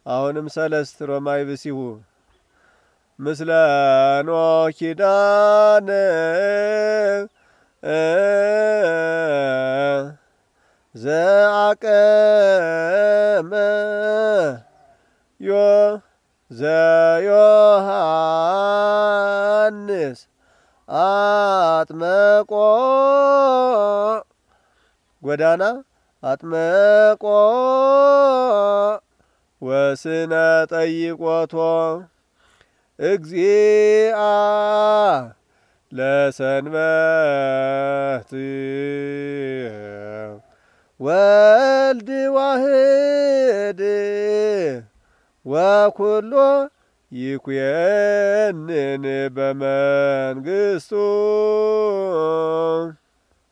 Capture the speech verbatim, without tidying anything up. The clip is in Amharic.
አሁንም ሰለስት ሮማይ ብሲሁ ምስለ ኖህ ኪዳነ ዘአቀመ ዮ ዘዮሐንስ አጥመቆ ጎዳና አጥመቆ ወስነ ጠይቆቶ እግዚአ ለሰንበት ወልድ ዋህድ ወኩሎ ይኩየንን በመንግሥቱ